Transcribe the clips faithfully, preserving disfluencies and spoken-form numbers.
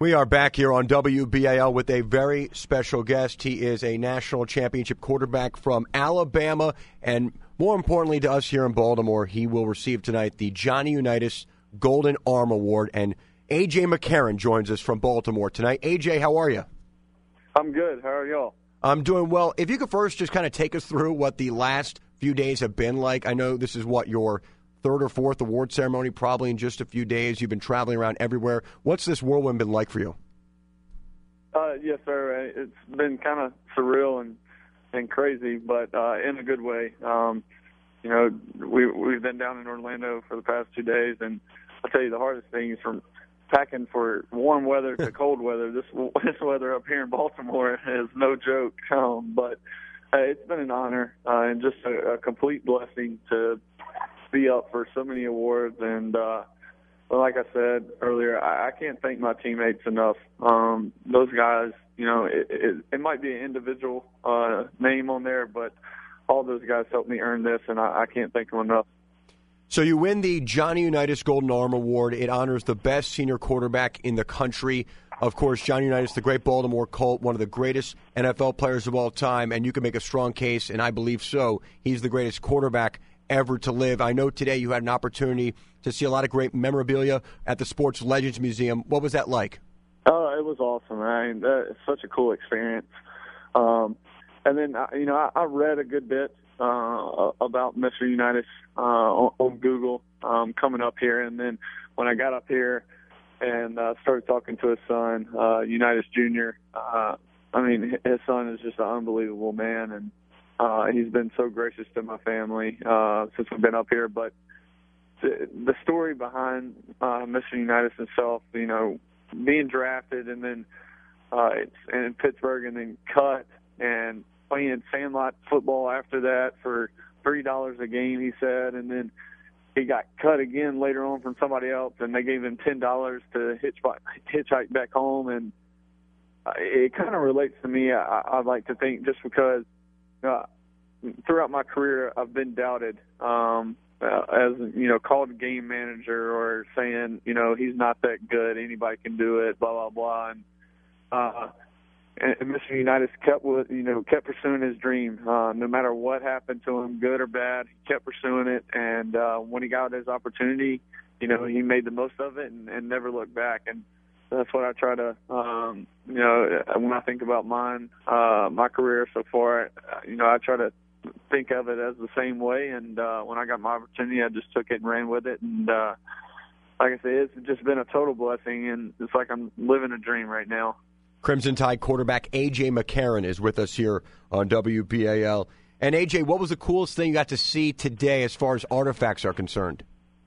We are back here on W B A L with a very special guest. He is a national championship quarterback from Alabama, and more importantly to us here in Baltimore, he will receive tonight the Johnny Unitas Golden Arm Award, and A J. McCarron joins us from Baltimore tonight. A J, how are you? I'm good. How are y'all? I'm doing well. If you could first just kind of take us through what the last few days have been like. I know this is what your third or fourth award ceremony, probably in just a few days. You've been traveling around everywhere. What's this whirlwind been like for you? Uh, yes, sir. It's been kind of surreal and, and crazy, but uh, in a good way. Um, you know, we, we've been down in Orlando for the past two days, and I'll tell you the hardest thing is from packing for warm weather to cold weather. This this weather up here in Baltimore is no joke, um, but uh, it's been an honor uh, and just a, a complete blessing to be up for so many awards. And uh, like I said earlier, I, I can't thank my teammates enough. Um, those guys, you know, it, it, it might be an individual uh, name on there, but all those guys helped me earn this, and I, I can't thank them enough. So you win the Johnny Unitas Golden Arm Award. It honors the best senior quarterback in the country. Of course, Johnny Unitas, the great Baltimore Colt, one of the greatest N F L players of all time, and you can make a strong case, and I believe so. He's the greatest quarterback ever to live. I know today you had an opportunity to see a lot of great memorabilia at the Sports Legends Museum. What was that like? Oh, it was awesome. I mean, that, it's such a cool experience. Um, and then, you know, I, I read a good bit uh, about Mister Unitas uh, on, on Google um, coming up here. And then when I got up here and uh, started talking to his son, uh, Unitas Junior, uh, I mean, his son is just an unbelievable man, and Uh, he's been so gracious to my family uh, since we've been up here. But the, the story behind uh, Mister Unitas himself, you know, being drafted and then uh, in Pittsburgh and then cut and playing sandlot football after that for three dollars a game, he said, and then he got cut again later on from somebody else, and they gave him ten dollars to hitchhike, hitchhike back home. And uh, it kind of relates to me, I, I'd like to think, just because Uh, throughout my career, I've been doubted um, uh, as, you know, called a game manager or saying, you know, he's not that good, anybody can do it, blah, blah, blah. And, uh, and Mister Unitas kept, with, you know, kept pursuing his dream. Uh, no matter what happened to him, good or bad, he kept pursuing it. And uh, when he got his opportunity, you know, he made the most of it and, and never looked back. And that's what I try to, um, you know, when I think about mine, uh, my career so far, you know, I try to think of it as the same way. And uh, when I got my opportunity, I just took it and ran with it. And uh, like I said, it's just been a total blessing, and it's like I'm living a dream right now. Crimson Tide quarterback A J. McCarron is with us here on W B A L. And A J, what was the coolest thing you got to see today as far as artifacts are concerned?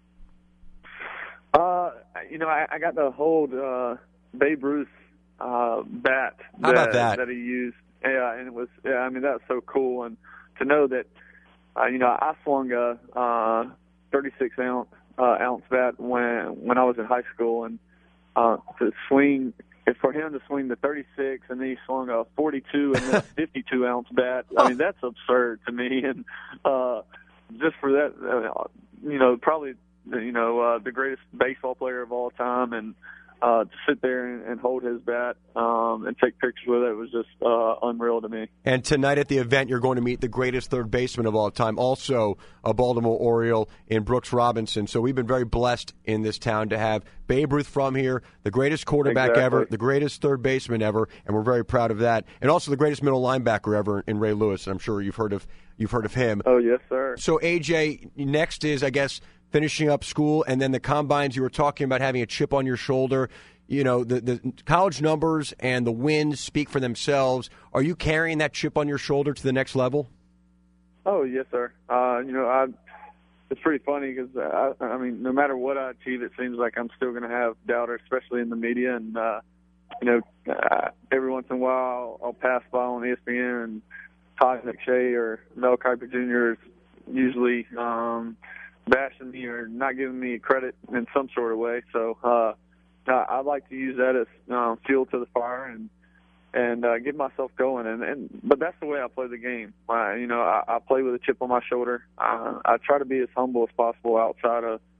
Uh, you know, I, I got to hold uh, Babe Ruth's uh, bat How that, about that? that he used. Yeah, and it was, yeah, I mean, that was so cool. And to know that, uh, you know, I swung a uh, thirty-six ounce uh, ounce bat when when I was in high school, and uh, to swing, for him to swing the thirty-six, and then he swung a forty-two and then a fifty-two ounce bat. I mean, that's absurd to me. And uh, just for that, uh, you know, probably. You know, uh, the greatest baseball player of all time, and uh, to sit there and, and hold his bat um, and take pictures with it was just uh, unreal to me. And tonight at the event, you're going to meet the greatest third baseman of all time, also a Baltimore Oriole in Brooks Robinson. So we've been very blessed in this town to have Babe Ruth from here, the greatest quarterback exactly. ever, the greatest third baseman ever, and we're very proud of that. And also the greatest middle linebacker ever in Ray Lewis. And I'm sure you've heard of you've heard of him. Oh, yes, sir. So, A J, next is, I guess, finishing up school, and then the combines. You were talking about having a chip on your shoulder. You know, the, the college numbers and the wins speak for themselves. Are you carrying that chip on your shoulder to the next level? Oh, yes, sir. Uh, you know, I, it's pretty funny because, I, I mean, no matter what I achieve, it seems like I'm still going to have doubters, especially in the media. And, uh, you know, uh, every once in a while I'll, I'll pass by on E S P N, and Todd McShay or Mel Kiper Junior is usually um, – bashing me or not giving me credit in some sort of way. So uh, I, I like to use that as um, fuel to the fire and and uh, get myself going. And, and but that's the way I play the game. I, you know, I, I play with a chip on my shoulder. Uh, I try to be as humble as possible outside of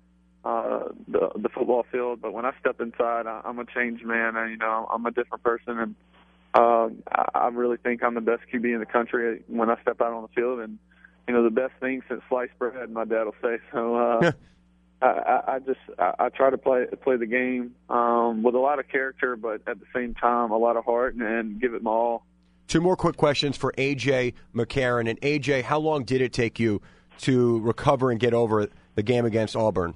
uh, the the football field, but when I step inside, I, I'm a changed man. I, you know, I'm a different person, and uh, I, I really think I'm the best Q B in the country when I step out on the field. And you know, the best thing since sliced bread, my dad will say. So uh, I, I just I, I try to play play the game um, with a lot of character, but at the same time, a lot of heart, and, and give it my all. Two more quick questions for A J McCarron. And A J, how long did it take you to recover and get over the game against Auburn?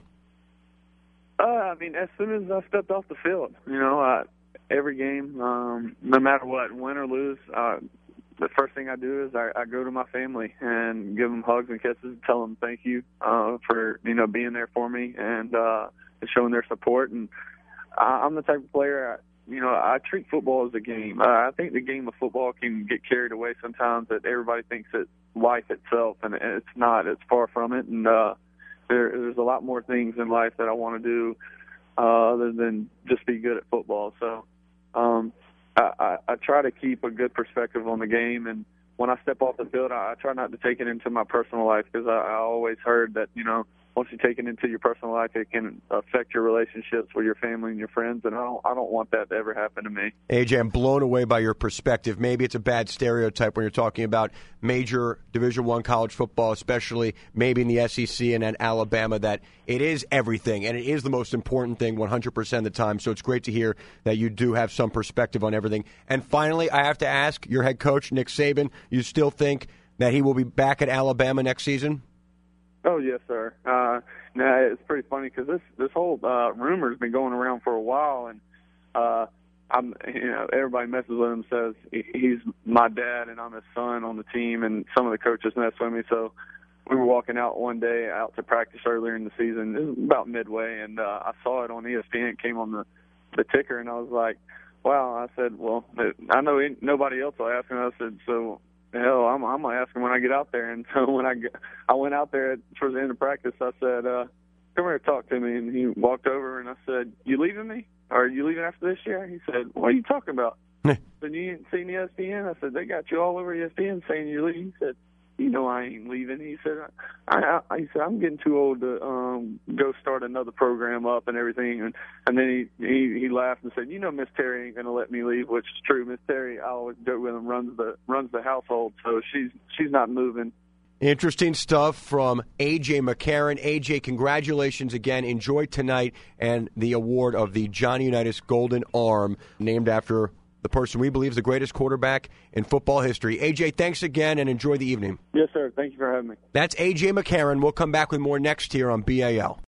Uh, I mean, as soon as I stepped off the field, you know, uh, every game, um, no matter what, win or lose, uh, the first thing I do is I, I go to my family and give them hugs and kisses, tell them thank you uh, for, you know, being there for me and uh, showing their support. And I, I'm the type of player, I, you know, I treat football as a game. Uh, I think the game of football can get carried away sometimes that everybody thinks it's life itself, and it's not. It's far from it. And uh, there, there's a lot more things in life that I want to do uh, other than just be good at football. So um, I, I, I try to keep a good perspective on the game. And when I step off the field, I, I try not to take it into my personal life because I, I always heard that, you know, once you take it into your personal life, it can affect your relationships with your family and your friends, and I don't, I don't want that to ever happen to me. A J, I'm blown away by your perspective. Maybe it's a bad stereotype when you're talking about major Division One college football, especially maybe in the S E C and at Alabama, that it is everything, and it is the most important thing one hundred percent of the time. So it's great to hear that you do have some perspective on everything. And finally, I have to ask, your head coach, Nick Saban, you still think that he will be back at Alabama next season? Oh, yes, sir. Uh, now, it's pretty funny because this, this whole uh, rumor has been going around for a while, and uh, I'm, you know, everybody messes with him, says he's my dad and I'm his son on the team, and some of the coaches mess with me. So we were walking out one day out to practice earlier in the season. It was about midway, and uh, I saw it on E S P N. It came on the, the ticker, and I was like, wow. I said, well, I know nobody else will ask me. I said, so hell, I'm, I'm going to ask him when I get out there. And so when I, get, I went out there towards the end of practice, I said, uh, come here, talk to me. And he walked over, and I said, you leaving me? Or are you leaving after this year? He said, what are you talking about? I said, you ain't seen E S P N? I said, they got you all over E S P N saying you're leaving. He said, you know I ain't leaving. He said, I, I, he said, I'm getting too old to um, go start another program up and everything. And, and then he, he, he laughed and said, you know, Miss Terry ain't going to let me leave, which is true. Miss Terry, I always joke with him, runs the runs the household, so she's she's not moving. Interesting stuff from A J McCarron. A J, congratulations again. Enjoy tonight and the award of the Johnny Unitas Golden Arm, named after the person we believe is the greatest quarterback in football history. A J, thanks again, and enjoy the evening. Yes, sir. Thank you for having me. That's A J McCarron. We'll come back with more next here on B A L.